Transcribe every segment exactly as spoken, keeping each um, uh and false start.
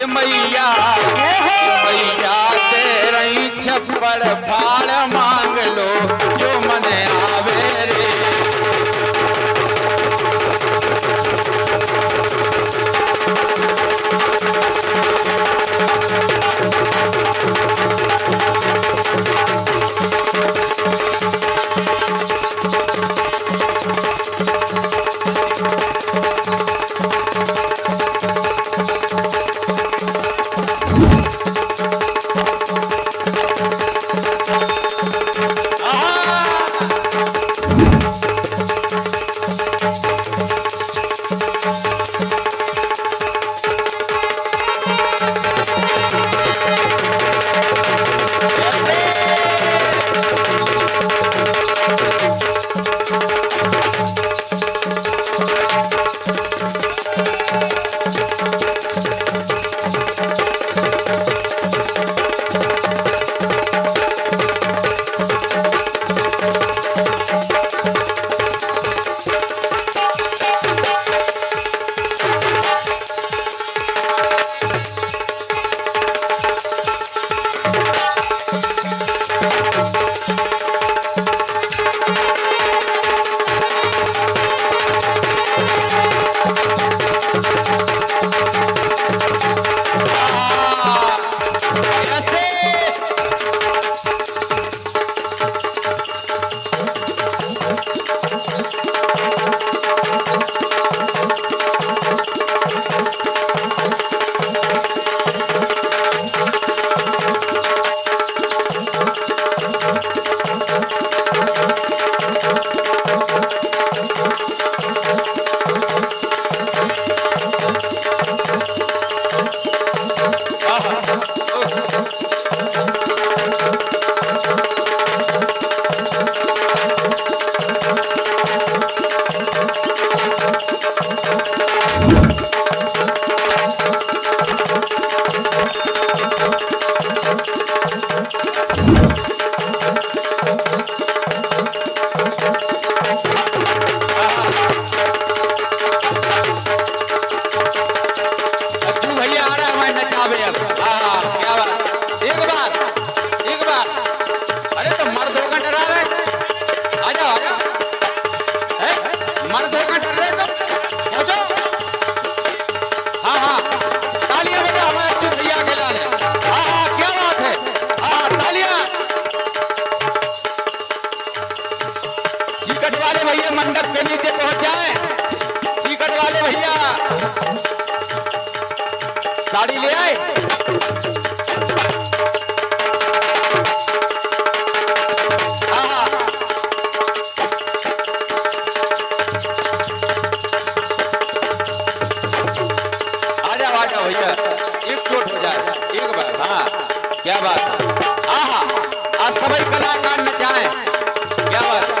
मैया मैया तेरे छप्पड़ फाड़ मांग लो जो मन आवे रे। मंडप के नीचे पहुंच जाए, चीकट वाले भैया साड़ी ले आए। आ जाओ आ जाओ भैया, एक चोट हो जाए एक बार। हाँ क्या बात, आहा आज सभी कलाकार नचाएं, क्या बात।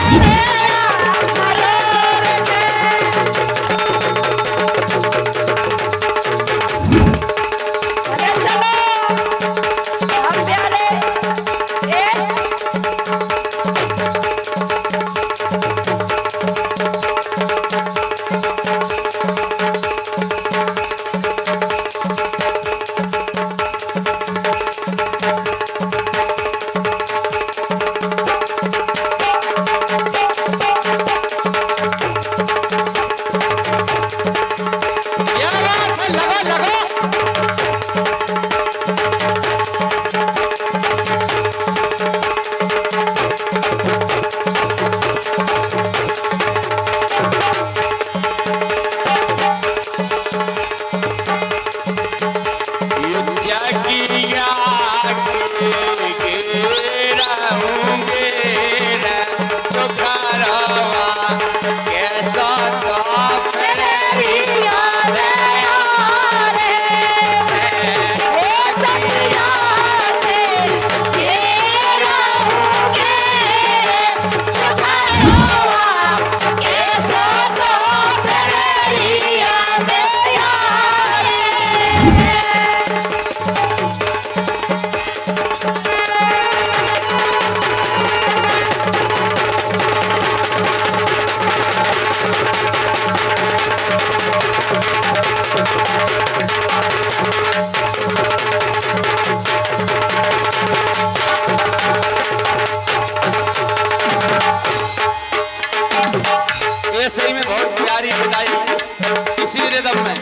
सही में बहुत प्यारी विदाई इसी रिदम में।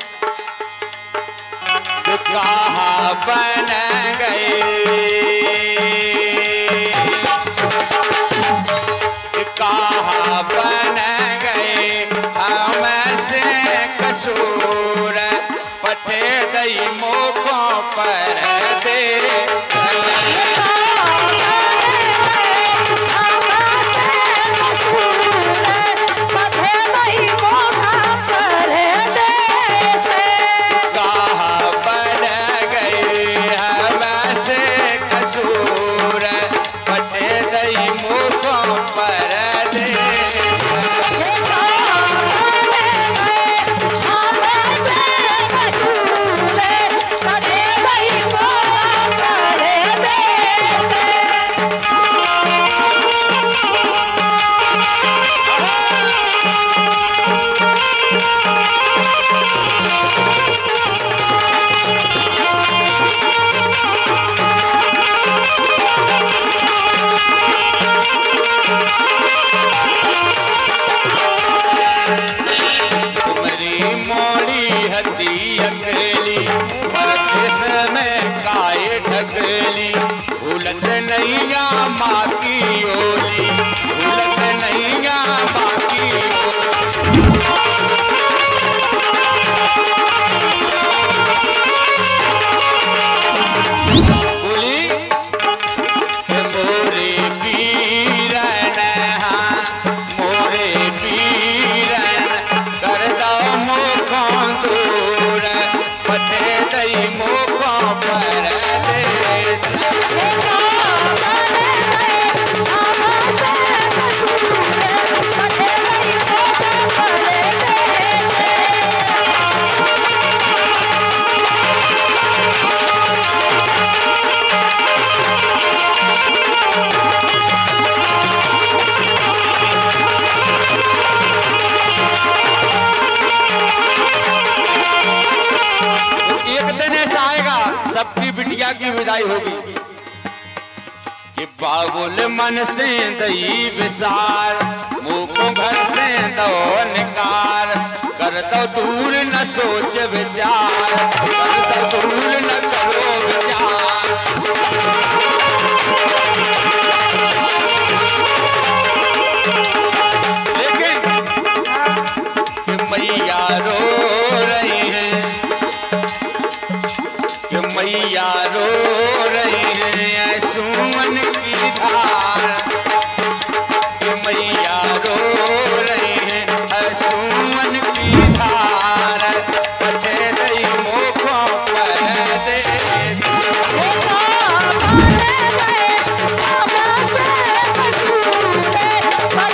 तो कहाँ बन गए, कहाँ बन गए हमसे कसूर, पटे दई मोखों पर दे भूलत नैया माँ की ओली, भूलत नैया माँ की बोली मोरे पीरन, हाँ मोरे पीरन कर दो मोखों दूर, पटे दई मोखों पर दे सबकी बिटिया की विदाई होगी कि बाबुल मन से दई विसार, मुखों घर से दो निकार, कर दो दूर न सोच विचार, कर दो दूर न करो विचार। लेकिन मैया रो रही है, मैया रो रही है सुमन की धार, मैया रो रही है सुमन की धार, पटे दई मोखों पर दे Oh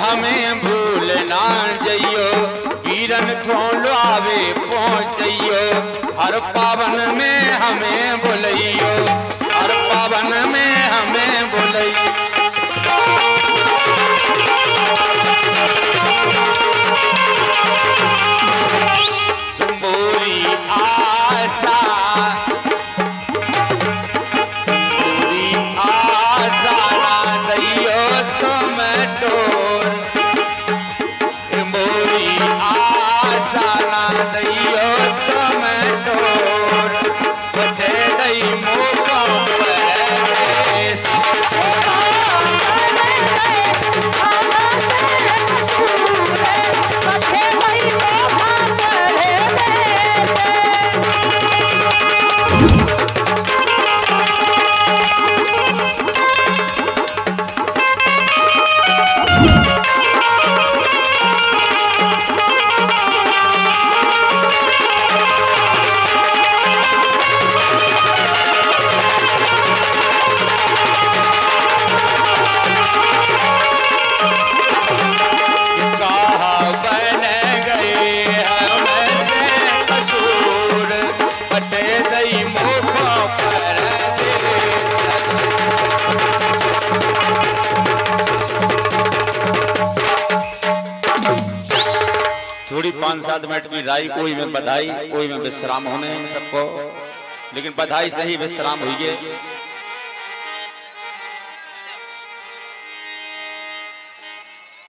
हमें भूल ना जइयो, वीरन खोलो आवे पहुँचइयो, हर पावन में हमें बुलइयो, हर पावन में हमें बुलइयो। पूरी आशा पूरी आशा ना दैयो तुम डोर, मोरी आशा ना दैयो तुम डोर, बटे दई मोकों परदेस। थोड़ी पाँच सात मिनट की राई, कोई में बधाई, कोई में विश्राम होने सबको, लेकिन बधाई से ही विश्राम हुई है।